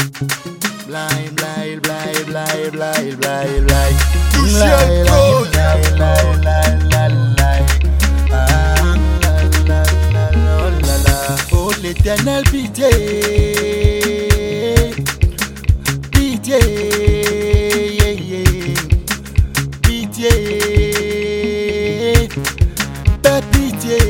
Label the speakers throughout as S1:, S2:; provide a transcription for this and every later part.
S1: Blind, blind, blind, blind, blind, blind, blind.
S2: Touché le code.
S1: Oh l'Éternel, pitié, pitié, pitié, Père pitié.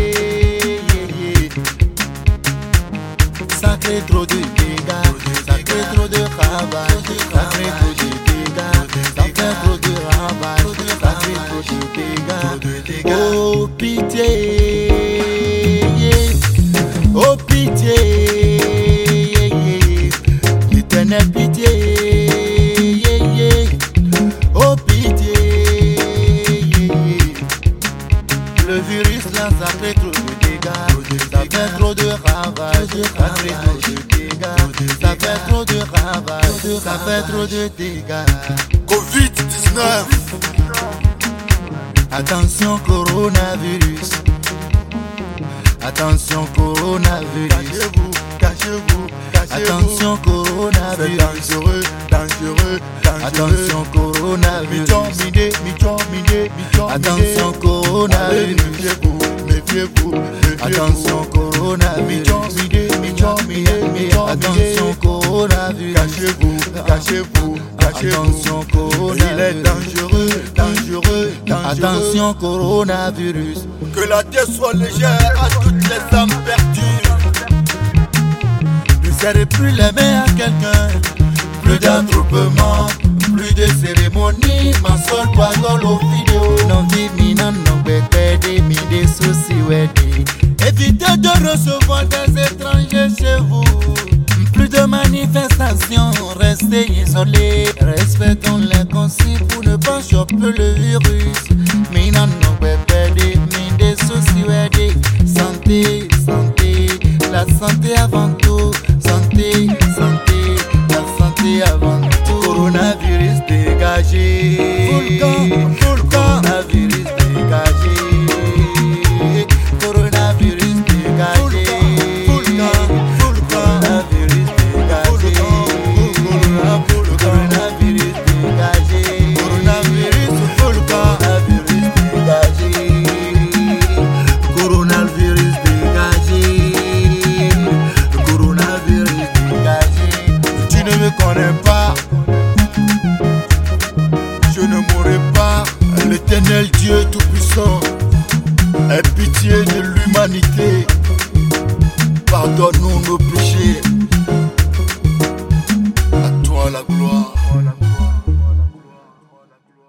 S1: Ça crée trop de dégâts, ça crée trop de ravages, ça crée trop de dégâts, ça fait trop de ravages, ça crée trop de dégâts. Oh pitié, oh pitié, l'Éternel pitié, oh pitié. Le virus là ça fait trop de dégâts, ça fait trop de ravages, ça fait trop de dégâts, ça fait trop de ravages, ça fait trop de dégâts.
S2: Covid-19.
S1: Attention coronavirus, attention coronavirus,
S2: Cachez-vous, cachez-vous, cachez-vous.
S1: attention
S2: C'est
S1: coronavirus,
S2: dangereux, dangereux, dangereux.
S1: attention coronavirus, attention
S2: Allez,
S1: coronavirus,
S2: méfiez-vous, méfiez-vous, méfiez-vous.
S1: attention coronavirus, attention coronavirus,
S2: Cachez-vous, cachez-vous, cachez-vous.
S1: attention
S2: Il est
S1: coronavirus,
S2: dangereux, dangereux, dangereux.
S1: attention coronavirus.
S2: Que la terre soit légère à toutes les âmes perdues.
S1: Ne serrez plus les mains à quelqu'un, plus d'attroupement, plus de cérémonie, ma seule parole aux vidéos. Non, mi non, bébé, mi des soucis, ouais. Évitez de recevoir des étrangers chez vous. Plus de manifestations, restez isolés. Respectons les consignes pour ne pas choper le virus. Mi non, bébé, mi des soucis, ouais. Santé, santé, la santé avant tout. Santé, santé, la santé avant tout. Coronavirus dégagé. Coronavirus dégagé. Coronavirus dégagé. Coronavirus dégagé. Coronavirus dégagé. Coronavirus dégagé. Coronavirus dégagé. Coronavirus dégagé.
S2: Tu ne me connais pas, je ne mourrai pas. L'Éternel Dieu Tout-Puissant, aie pitié de l'humanité. Pardonne-nous nos péchés. À toi la gloire.